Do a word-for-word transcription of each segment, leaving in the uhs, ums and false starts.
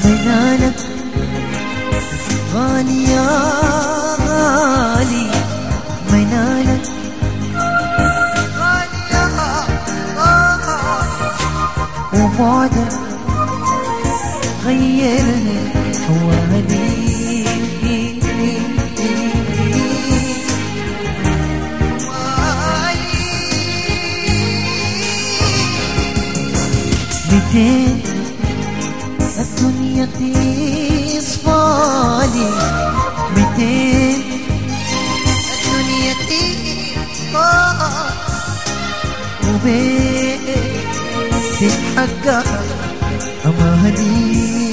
منالك غالي يا غالي، منالك غالي يا غالي، وبعدك غيرني حوالي. ميتين الدنيا تصفالي، ميتين الدنيا تصفالي، وبيت تتحقق أماني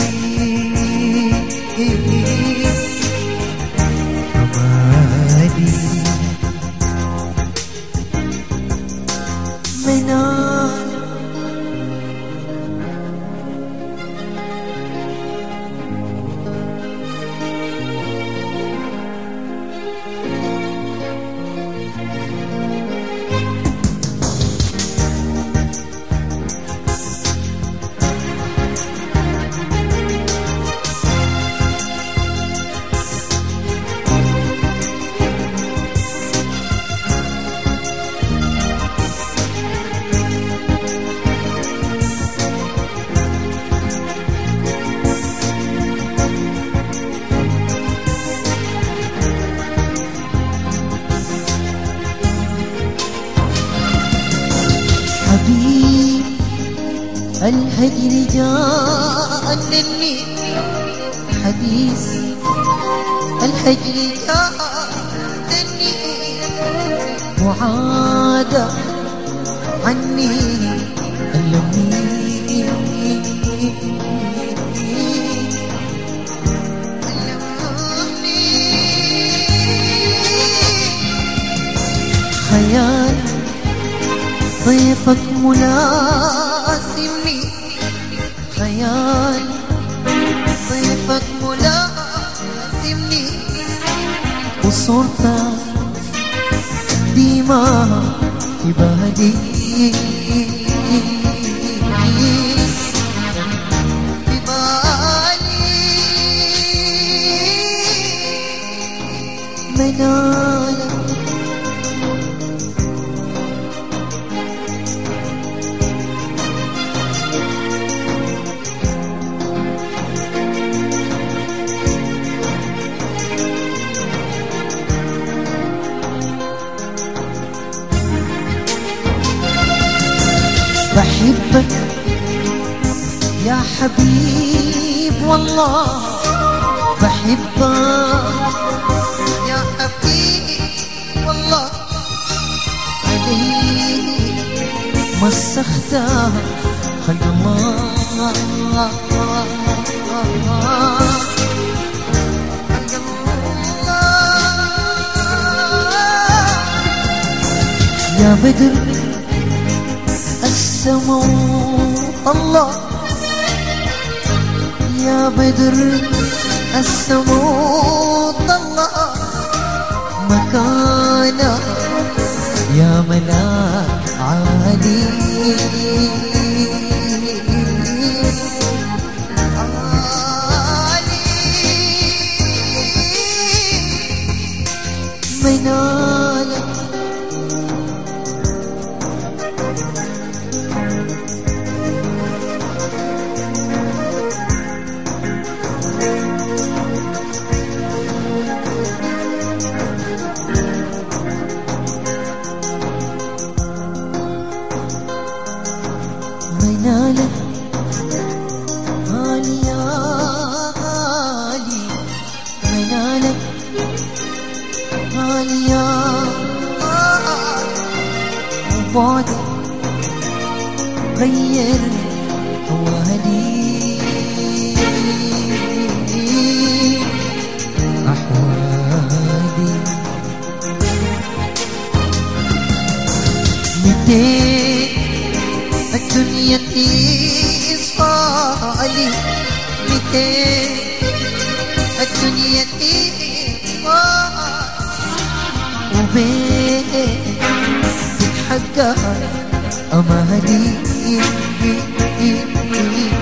أماني. منال حبيب الهجر جانني، حديث الهجر جانني، وعاد عني ألمني خيال ضيفك ملازمني، خيال ضيفك ملازمني، وصورتك ديما في بالي في بالي. منالك بحبك يا حبيب والله، بحبك يا حبيب والله، عليك مسخت خلق الله يا بدر السمو الله، يا بدر السمو الله، مكانك يا ملاك عالي عالي. منالك منالك غالي يا غالي، منالك غالي يا غالي، وبعدك غير أحوالي أحوالي. ميتين الدنيا تصفالي، ميتين الدنيا تصفالي، وبيت تتحقق أماني.